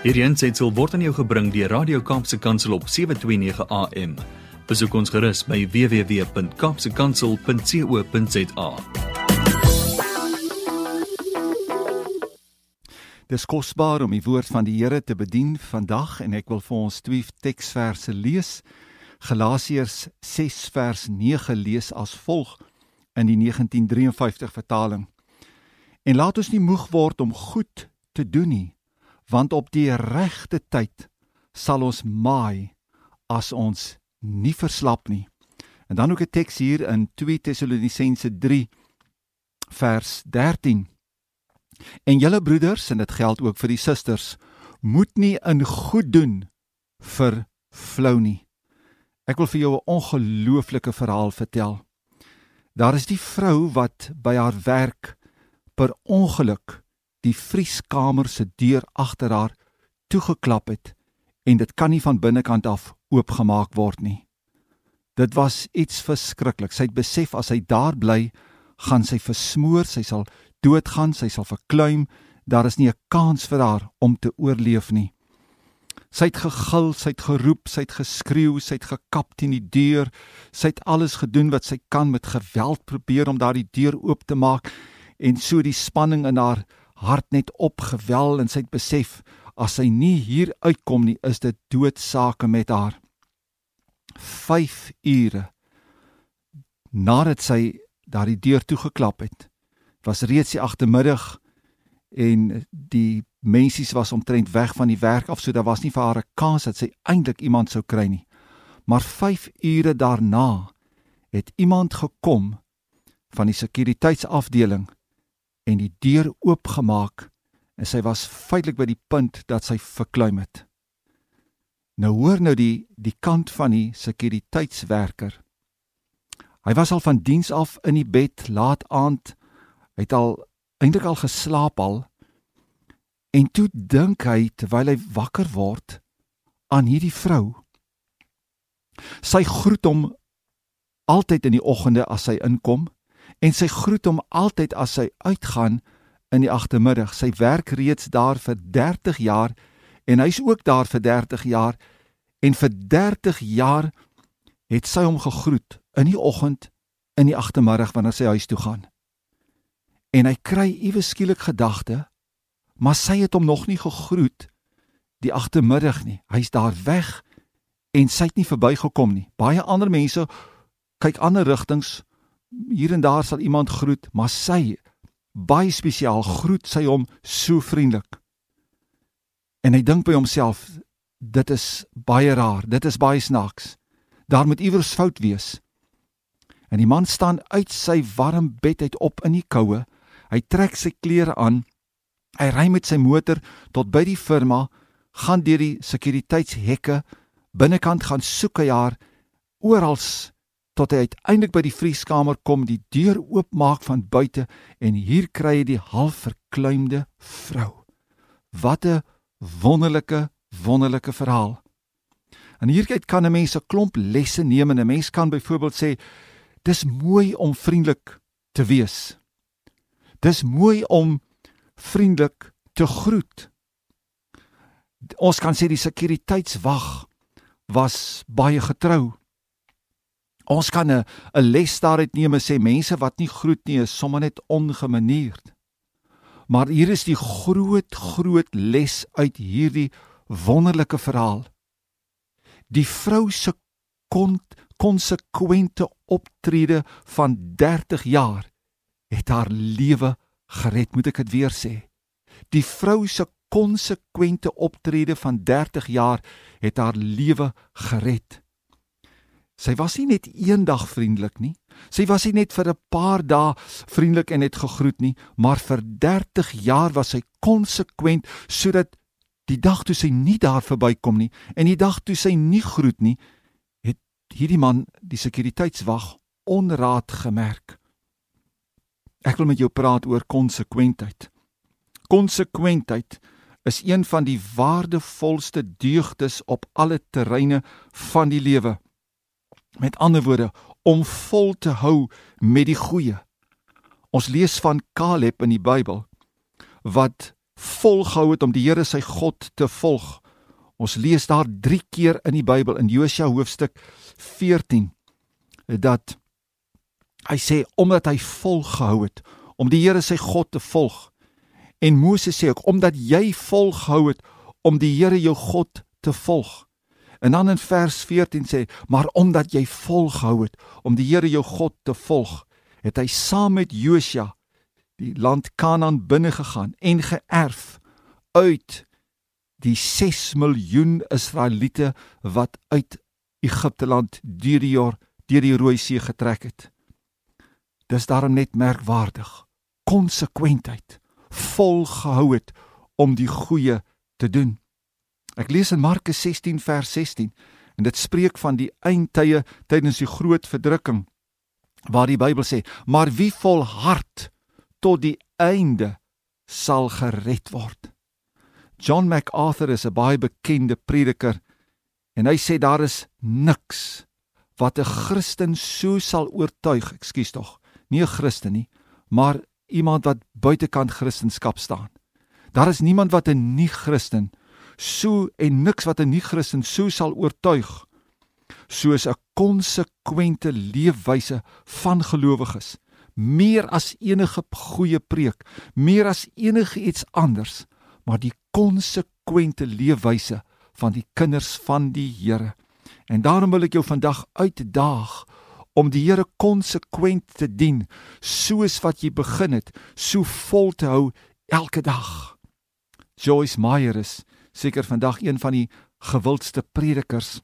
Hierdie aansetsel word aan jou gebring deur Radio Kaapse Kansel op 729 AM. Besoek ons gerus by www.kapsekansel.co.za. Dis kosbaar om die woord van die Here te bedien vandag en ek wil vir ons 2 teksverse lees. Galasiërs 6 vers 9 lees as volg in die 1953 vertaling. En laat ons nie moeg word om goed te doen nie, want op die regte tyd sal ons maai as ons nie verslap nie. En dan ook 'n teks hier in 2 Tessalonisense 3 vers 13. En julle broeders, en dit geld ook vir die susters, moet nie in goed doen vervlou nie. Ek wil vir jou 'n ongelooflike verhaal vertel. Daar is die vrou wat by haar werk per ongeluk die vrieskamer se deur agter haar toegeklap het en dit kan nie van binnekant af oopgemaak word nie. Dit was iets verskriklik. Sy het besef as sy daar bly, gaan sy versmoor, sy sal doodgaan, sy sal verkluim, daar is nie 'n kans vir haar om te oorleef nie. Sy het gegil, sy het geroep, sy het geskreeu, sy het gekap teen die deur, sy het alles gedoen wat sy kan met geweld probeer om daardie deur oop te maak en so die spanning in haar hart net opgewel en sy het besef, as sy nie hier uitkom nie, is dit doodsake met haar. 5 ure nadat sy daardie deur toegeklap het, was reeds die agtermiddag en die mensies was omtrent weg van die werk af, so daar was nie vir haar 'n kans dat sy eintlik iemand sou kry nie. Maar 5 ure daarna het iemand gekom van die sekuriteitsafdeling en die deur oopgemaak en sy was feitelik by die punt dat sy verkluim het. Nou hoor nou die kant van die sekuriteitswerker. Hy was al van diens af in die bed, laat aand, hy het eintlik al geslaap al, en toe dink hy, terwyl hy wakker word, aan hierdie vrou. Sy groet hom altyd in die oggende as sy inkom, en sy groet hom altyd as sy uitgaan in die agtermiddag. Sy werk reeds daar vir 30 jaar, en hy is ook daar vir 30 jaar, en vir 30 jaar het sy hom gegroet, in die oggend, in die agtermiddag, wanneer sy huis toe gaan. En hy kry iewes skielik gedagte, maar sy het hom nog nie gegroet die agtermiddag nie. Hy's daar weg en sy het nie verbygekom nie. Baie ander mense kyk ander rigtings, hier en daar sal iemand groet, maar sy, baie spesiaal, groet sy hom so vriendelik. En hy dink by homself, dit is baie raar, dit is baie snaaks. Daar moet iewers fout wees. En die man staan uit sy warm bed uit op in die koue. Hy trek sy klere aan, hy ry met sy motor tot by die firma, gaan deur die sekuriteitshekke, binnekant gaan soek hy haar, orals, tot hy uiteindelik by die vrieskamer kom, die deur oopmaak van buite, en hier kry hy die half verkluimde vrou. Wat 'n wonderlike verhaal. En hieruit kan 'n mens 'n klomp lesse neem, en 'n mens kan byvoorbeeld sê, dis mooi om vriendelik te wees. Dis mooi om vriendelik te groet. Ons kan sê die sekuriteitswag was baie getrou. Ons kan 'n les daaruit neem en sê mense wat nie groet nie is sommer net ongemanierd. Maar hier is die groot les uit hierdie wonderlike verhaal. Die vrou se konsekwente optrede van 30 jaar het haar lewe gered, moet ek dit weer sê. Die vrou se konsekwente optrede van 30 jaar het haar lewe gered. Sy was nie net eendag vriendelik nie, sy was nie net vir 'n paar dae vriendelik en het gegroet nie, maar vir 30 jaar was sy konsekwent, sodat die dag toe sy nie daar verbykom nie, en die dag toe sy nie groet nie, het hierdie man, die sekuriteitswag, onraad gemerk. Ek wil met jou praat oor konsekwentheid. Konsekwentheid is een van die waardevolste deugdes op alle terreine van die lewe. Met ander woorde, om vol te hou met die goeie. Ons lees van Caleb in die Bybel, wat volgehou het om die Here sy God te volg. Ons lees daar 3 keer in die Bybel, in Josua hoofstuk 14, dat hy sê, omdat hy volgehou het, om die Here sy God te volg. En Moses sê ook, omdat jy volgehou het, om die Here jou God te volg. En dan in vers 14 sê, maar omdat jy volgehou het, om die Here jou God te volg, het hy saam met Josua die land Kanaan binnengegaan en geërf uit die 6 miljoen Israeliete wat uit Egipte land deur die Rooi See getrek het. Dis daarom net merkwaardig, konsekwentheid, volgehou het om die goeie te doen. Ek lees in Markus 16 vers 16 en dit spreek van die eindtye tydens die groot verdrukking, waar die Bybel sê, maar wie volhard tot die einde sal gered word. John MacArthur is 'n baie bekende prediker en hy sê daar is niks wat 'n Christen so sal oortuig, nie 'n Christen nie, maar iemand wat buitekant Christenskap staan. Daar is niemand wat 'n nie-Christen so en niks wat 'n nie-Christen so sal oortuig soos 'n konsekwente leefwyse van gelowiges, meer as enige goeie preek, meer as enige iets anders, maar die konsekwente leefwyse van die kinders van die Here. En daarom wil ek jou vandag uitdaag om die Here konsekwent te dien, soos wat jy begin het, so vol te hou elke dag. Joyce Meyer is seker vandag een van die gewildste predikers,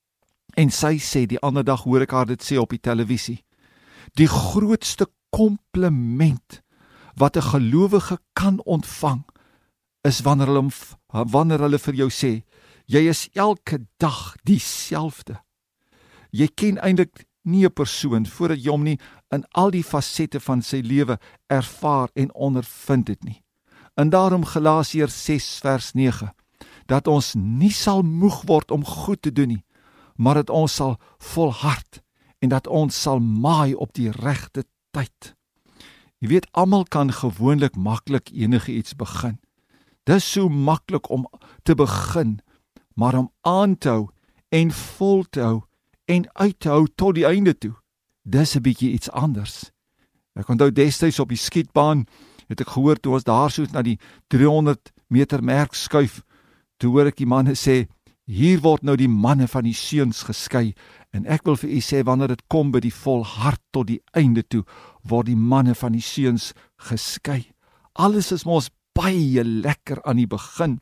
en sy sê, die ander dag hoor ek haar dit sê op die televisie, die grootste kompliment wat 'n gelowige kan ontvang, is wanneer hulle vir jou sê, jy is elke dag dieselfde. Jy ken eintlik nie 'n persoon voordat jy hom nie in al die fasette van sy lewe ervaar en ondervind het nie. En daarom Galasiërs 6 vers 9, dat ons nie sal moeg word om goed te doen nie, maar dat ons sal volhard en dat ons sal maai op die regte tyd. Jy weet, almal kan gewoonlik maklik enige iets begin. Dis so maklik om te begin, maar om aan te hou en vol te hou en uit te hou tot die einde toe, dis 'n bietjie iets anders. Ek onthou destyds op die skietbaan, het ek gehoor toe ons daar so na die 300 meter merk skuif, toe hoor ek die manne sê, hier word nou die manne van die seuns geskei, en ek wil vir u sê, wanneer dit kom by die volhard tot die einde toe, word die manne van die seuns geskei. Alles is mos baie lekker aan die begin.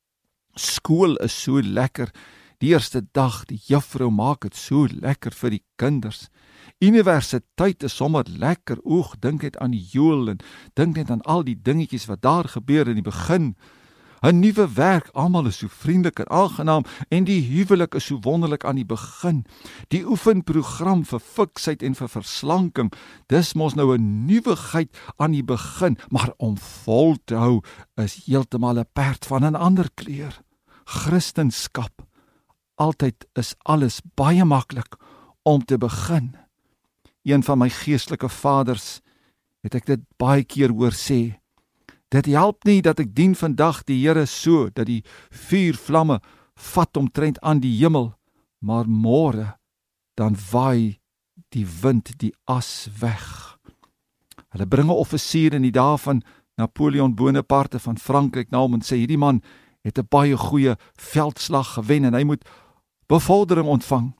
Skool is so lekker, die eerste dag, die juffrou maak het so lekker vir die kinders. Universiteit is sommer lekker, dink net aan die joel, en dink net aan al die dingetjies wat daar gebeur in die begin. 'n Nuwe werk, almal is so vriendelik en aangenaam, en die huwelik is so wonderlik aan die begin. Die oefenprogram vir fiksheid en vir verslanking, dis mos nou 'n nuwigheid aan die begin, maar om vol te hou is heeltemal 'n perd van 'n ander kleur. Christenskap, altyd is alles baie maklik om te begin. Een van my geestelike vaders het ek dit baie keer hoor sê, dit help nie dat ek dien vandag die Here so, dat die vuurvlamme vat omtrent aan die hemel, maar môre, dan waai die wind die as weg. Hulle bring 'n offisier in die dae van Napoleon Bonaparte van Frankryk na hom en sê, hierdie man het 'n baie goeie veldslag gewen en hy moet bevordering ontvang.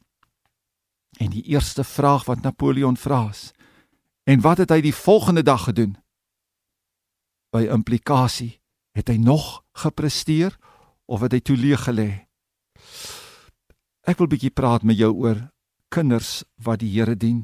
En die eerste vraag wat Napoleon vra is, en wat het hy die volgende dag gedoen? By implikasie, het hy nog gepresteer, of het hy toe leeg gelê? Ek wil bietjie praat met jou oor kinders wat die Here dien.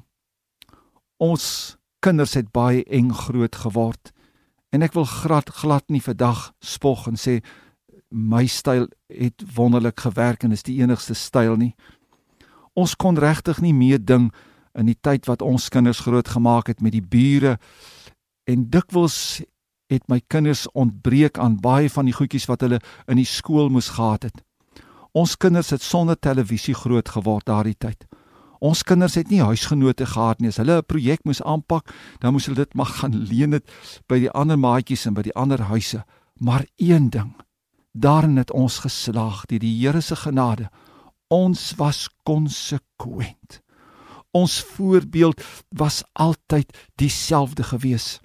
Ons kinders het baie eng groot geword, en ek wil glad nie vandag spog en sê, my styl het wonderlik gewerk en is die enigste styl nie. Ons kon regtig nie meeding in die tyd wat ons kinders groot gemaak het met die bure, en dikwels het my kinders ontbreek aan baie van die goedjies wat hulle in die skool moes gehad het. Ons kinders het sonder televisie groot geword daardie tyd. Ons kinders het nie huisgenote gehad nie. As hulle 'n projek moes aanpak, dan moes hulle dit maar gaan leen het by die ander maatjies en by die ander huise. Maar een ding, daarin het ons geslaag, deur die Here se genade. Ons was konsekwent. Ons voorbeeld was altyd dieselfde gewees.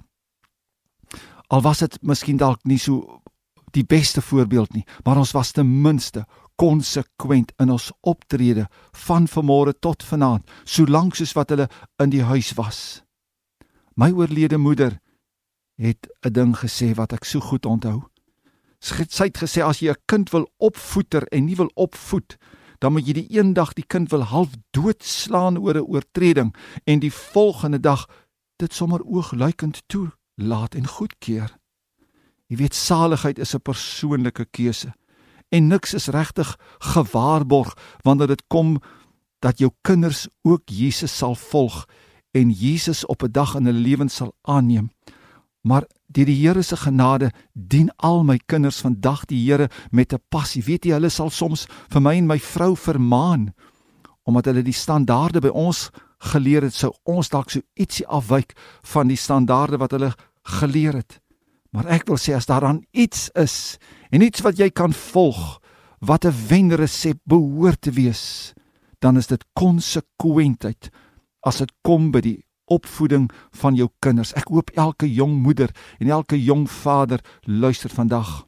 Al was dit miskien dalk nie so die beste voorbeeld nie, maar ons was ten minste konsekwent in ons optrede van vanmôre tot vanaand, solank soos wat hulle in die huis was. My oorlede moeder het 'n ding gesê wat ek so goed onthou. Sy het gesê, as jy 'n kind wil opvoeter en nie wil opvoed, dan moet jy die een dag die kind wil half doodslaan oor 'n oortreding en die volgende dag dit sommer oogluikend toelaat en goedkeur. Jy weet, saligheid is 'n persoonlike keuse en niks is regtig gewaarborg wanneer dit kom dat jou kinders ook Jesus sal volg en Jesus op 'n dag in hulle lewens sal aanneem. Maar deur die Here se genade dien al my kinders vandag die Here met 'n passie. Weet jy, hulle sal soms vir my en my vrou vermaan, omdat hulle die standaarde by ons geleer het, sou ons dalk so ietsie afwyk van die standaarde wat hulle geleer het. Maar ek wil sê, as daar dan iets is, en iets wat jy kan volg, wat 'n wenresep behoort te wees, dan is dit konsekwentheid, as dit kom by die opvoeding van jou kinders. Ek hoop elke jong moeder en elke jong vader luister vandag.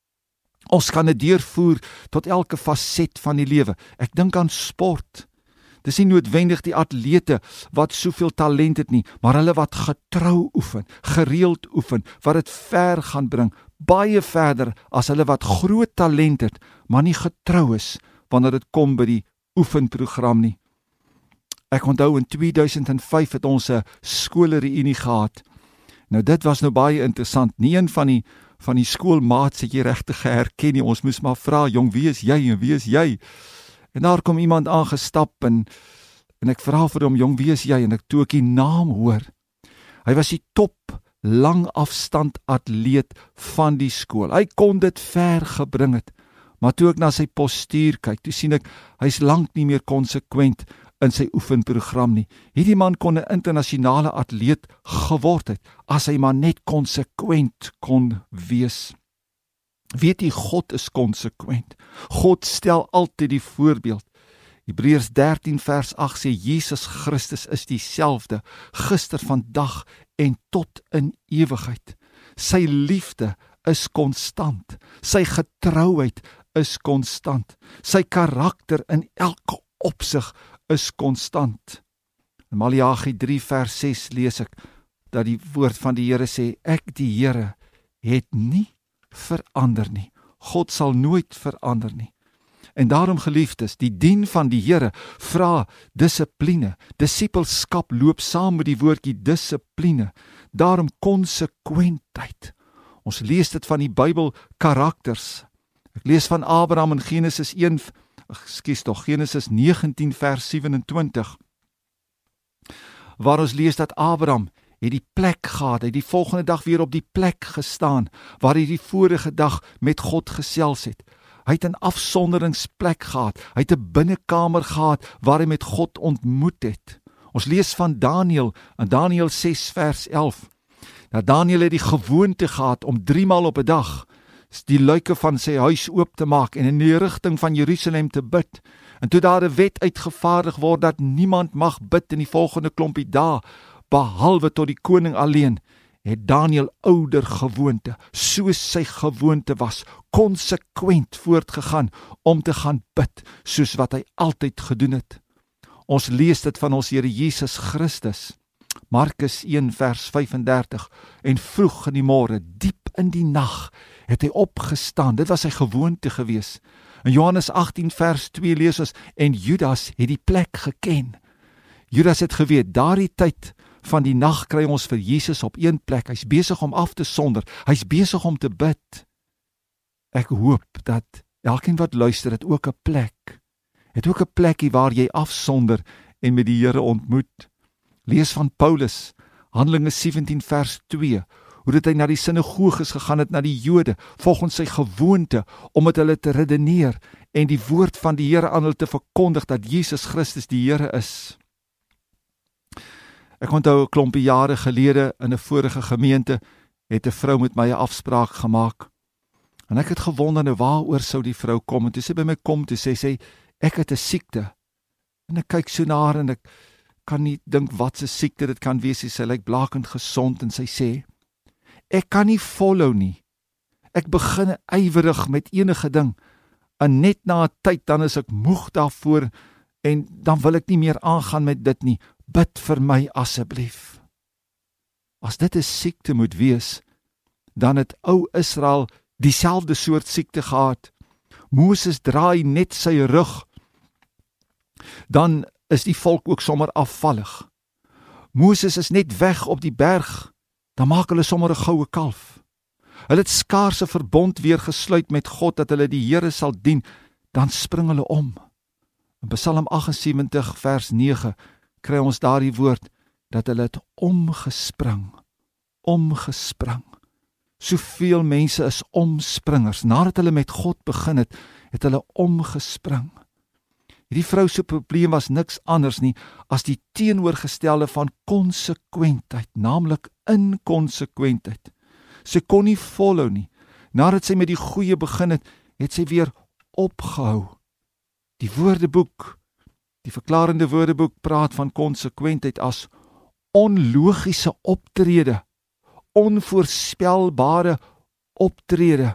Ons kan dit deurvoer tot elke faset van die lewe. Ek dink aan sport. Dis nie noodwendig die atlete wat soveel talent het nie, maar hulle wat getrou oefen, gereeld oefen, wat dit ver gaan bring, baie verder as hulle wat groot talent het, maar nie getrou is wanneer dit kom by die oefenprogram nie. Ek onthou in 2005 het ons 'n skoolreunie gehad. Nou dit was nou baie interessant. Nie een van die skoolmaats het jy regtig geherken nie. Ons moes maar vra, jong, wie is jy en wie is jy? En daar kom iemand aangestap en ek vra vir hom, jong, wie is jy? En toe ek die naam hoor. Hy was die top langafstand atleet van die skool. Hy kon dit ver gebring het. Maar toe ek na sy postuur kyk, toe sien ek, hy's lank nie meer konsekwent in sy oefenprogram nie. Hierdie man kon 'n internasionale atleet geword het, as hy maar net konsekwent kon wees. Weet jy, God is konsekwent. God stel altyd die voorbeeld. Hebreërs 13 vers 8 sê, Jesus Christus is dieselfde, gister, vandag en tot in ewigheid. Sy liefde is konstant, sy getrouheid is konstant, sy karakter in elke opsig is konstant. In Maleagi 3 vers 6 lees ek dat die woord van die Here sê, ek die Here het nie verander nie. God sal nooit verander nie. En daarom, geliefdes, die dien van die Here vra dissipline. Disippelskap loop saam met die woordjie dissipline. Daarom konsekwentheid. Ons lees dit van die Bybel karakters. Ek lees van Abraham in Genesis 19 vers 27, waar ons lees dat Abraham het die plek gehad, hy die volgende dag weer op die plek gestaan, waar hy die vorige dag met God gesels het. Hy het 'n afsonderingsplek gehad, hy het 'n binnekamer gehad, waar hy met God ontmoet het. Ons lees van Daniël, in Daniël 6 vers 11, dat Daniël het die gewoonte gehad om 3 maal op 'n dag die luike van sy huis oop te maak en in die rigting van Jerusalem te bid. En toe daar 'n wet uitgevaardig word dat niemand mag bid in die volgende klompie dae, behalwe tot die koning alleen, het Daniël ouer gewoonte, soos sy gewoonte was, konsekwent voortgegaan om te gaan bid, soos wat hy altyd gedoen het. Ons lees dit van ons Here Jesus Christus, Markus 1 vers 35, en vroeg in die môre, diep in die nag, het hy opgestaan. Dit was sy gewoonte gewees. In Johannes 18 vers 2 lees ons, en Judas het die plek geken. Judas het geweet, daardie tyd van die nag kry ons vir Jesus op een plek. Hy's besig om af te sonder. Hy's besig om te bid. Ek hoop dat elkeen wat luister het ook 'n plek. Het ook 'n plekkie waar jy afsonder en met die Here ontmoet. Lees van Paulus, Handelinge 17 vers 2, hoe dit hy na die sinagoges gegaan het, na die Jode, volgens sy gewoonte, om met hulle te redeneer en die woord van die Here aan hulle te verkondig dat Jesus Christus die Here is. Ek onthou 'n klompie jare gelede in 'n vorige gemeente het 'n vrou met my 'n afspraak gemaak. En ek het gewonder, nou waaroor sou die vrou kom, en toe sy by my kom, toe sê sy, ek het 'n siekte, en ek kyk so na haar, en ek kan nie dink wat se siekte dit kan wees, sy lyk blakend gesond, en sy sê, ek kan nie follow nie, ek begin ywerig met enige ding, en net na 'n tyd, dan is ek moeg daarvoor, en dan wil ek nie meer aangaan met dit nie, bid vir my asseblief. As dit 'n siekte moet wees, dan het ou Israel dieselfde soort siekte gehad. Moses draai net sy rug, dan is die volk ook sommer afvallig. Moses is net weg op die berg, dan maak hulle sommer 'n goue kalf. Hulle het skaars 'n verbond weer gesluit met God, dat hulle die Here sal dien, dan spring hulle om. In Psalm 78 vers 9 kry ons daardie woord, dat hulle het omgespring. Soveel mense is omspringers, nadat hulle met God begin het, het hulle omgespring. Hierdie vrou se probleem was niks anders nie, as die teenoorgestelde van konsekwentheid, naamlik inkonsekwentheid. Sy kon nie follow nie, nadat sy met die goeie begin het, het sy weer opgehou. Die Woordeboek, die verklarende Woordeboek praat van konsekwentheid as onlogiese optrede, onvoorspelbare optrede.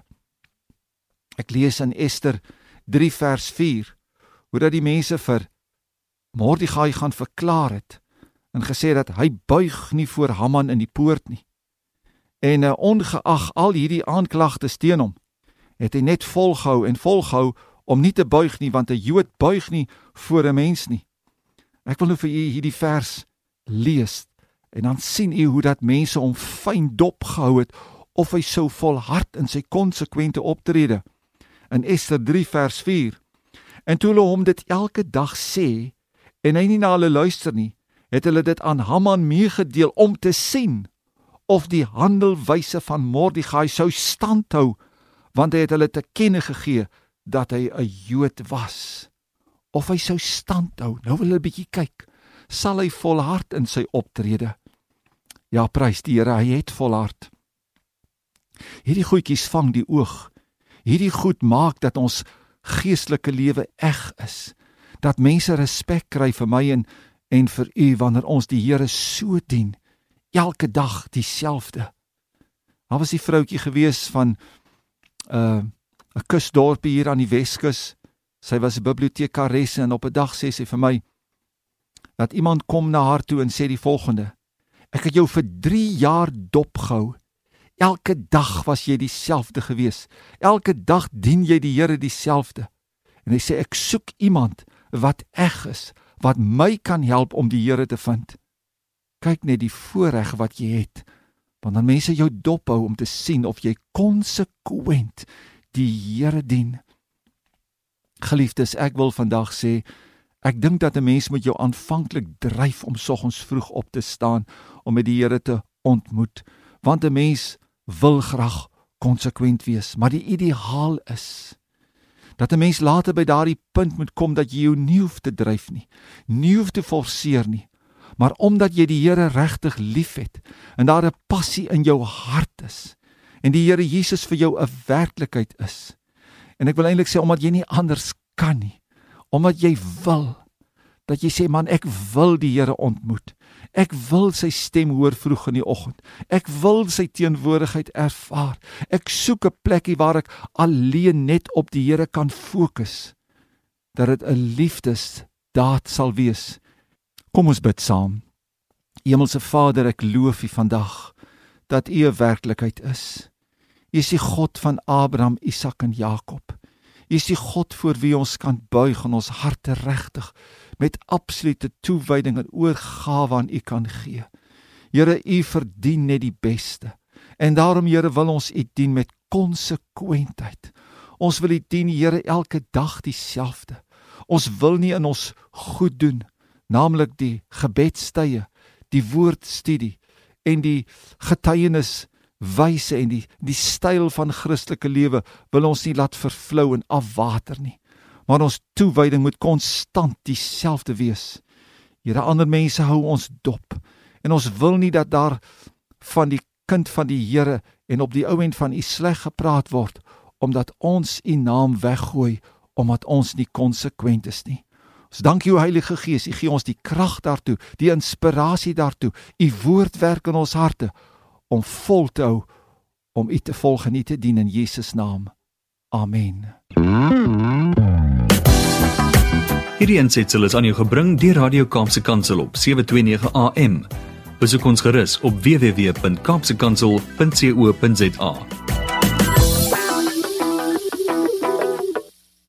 Ek lees in Ester 3 vers 4, hoe dat die mense vir Mordegai gaan verklaar het, en gesê dat hy buig nie voor Haman in die poort nie. En ongeag al hierdie aanklagtes teen hom, het hy net volgehou om nie te buig nie, want 'n Jood buig nie voor 'n mens nie. Ek wil nou vir u hierdie vers lees, en dan sien u hoe dat mense hom fyn dop gehou het, of hy sou volhard in sy konsekwente optrede. In Ester 3 vers 4, en toe hulle hom dit elke dag sê, en hy nie na hulle luister nie, het hulle dit aan Haman meegedeel, om te sien, of die handelwyse van Mordegai sou standhou, want hy het hulle te kenne gegee, dat hy 'n Jood was. Of hy sou standhou, nou wil hulle 'n bietjie kyk, sal hy volhard in sy optrede? Ja, prys die Here, hy het volhard. Hierdie goedjies vang die oog, hierdie goed maak dat ons geestelike lewe eg is, dat mense respek kry vir my en vir u, wanneer ons die Here so dien, elke dag dieselfde. Daar was die vroutjie gewees van 'n kusdorpie hier aan die Weskus. Sy was 'n bibliotekaresse, en op 'n dag sê sy vir my, dat iemand kom na haar toe en sê die volgende: ek het jou vir 3 jaar dopgehou. Elke dag was jy dieselfde gewees. Elke dag dien jy die Here dieselfde. En hy sê, ek soek iemand wat eg is, wat my kan help om die Here te vind. Kyk net die voorreg wat jy het, want dan mense jou dophou om te sien of jy konsekwent die Here dien. Geliefdes, ek wil vandag sê, ek dink dat 'n mens moet jou aanvanklik dryf om soggens vroeg op te staan, om met die Here te ontmoet, want 'n mens wil graag konsekwent wees, maar die ideaal is, dat 'n mens later by daardie punt moet kom, dat jy jou nie hoef te dryf nie, nie hoef te forceer nie, maar omdat jy die Here regtig lief het, en daar 'n passie in jou hart is, en die Here Jesus vir jou 'n werklikheid is, en ek wil eintlik sê, omdat jy nie anders kan nie, omdat jy wil, dat jy sê, man, ek wil die Here ontmoet, ek wil sy stem hoor vroeg in die oggend, ek wil sy teenwoordigheid ervaar, ek soek 'n plekkie waar ek alleen net op die Here kan fokus, dat dit 'n liefdesdaad sal wees. Kom ons bid saam. Hemelse Vader, ek loof U vandag, dat U 'n werklikheid is. U is die God van Abraham, Isak en Jakob. U is die God voor wie ons kan buig en ons harte regtig met absolute toewyding en oorgawe aan U kan gee. Here, U verdien net die beste. En daarom, Here, wil ons U dien met konsekwentheid. Ons wil U dien, Here, elke dag dieselfde. Ons wil nie in ons goed doen, naamlik die gebedstye, die woordstudie en die getuieniswyse en die styl van Christelike lewe wil ons nie laat vervlou en afwater nie. Maar ons toewyding moet konstant dieselfde wees. Here, ander mense hou ons dop en ons wil nie dat daar van die kind van die Here en op die ou end van U sleg gepraat word, omdat ons U naam weggooi, omdat ons nie konsekwent is nie. Ons dank U, Heilige Gees, U gee ons die krag daartoe, die inspirasie daartoe, U woord werk in ons harte, om vol te hou, om U te volg en U te dien in Jesus naam. Amen. Hierdie aansetsel is aan jou gebring deur Radio Kaapse Kansel op 729 AM. Besoek ons gerus op www.kaapsekansel.co.za.